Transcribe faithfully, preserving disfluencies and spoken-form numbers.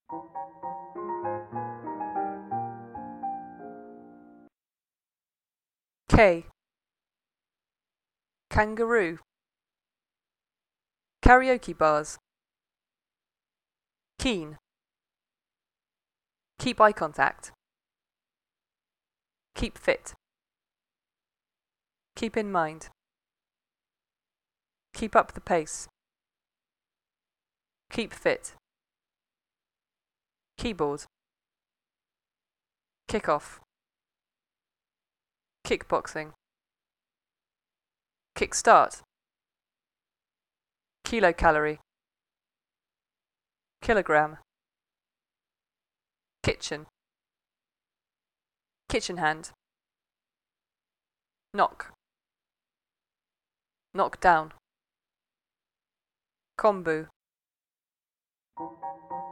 K. Kangaroo. Karaoke bars. Keen. Keep eye contact. Keep fit. Keep in mind. Keep up the pace. Keep fit. Keyboard. Kick off. Kickboxing. Kickstart. Kilocalorie. Kilogram. Kitchen. Kitchen hand. Knock. Knock down. Kombu.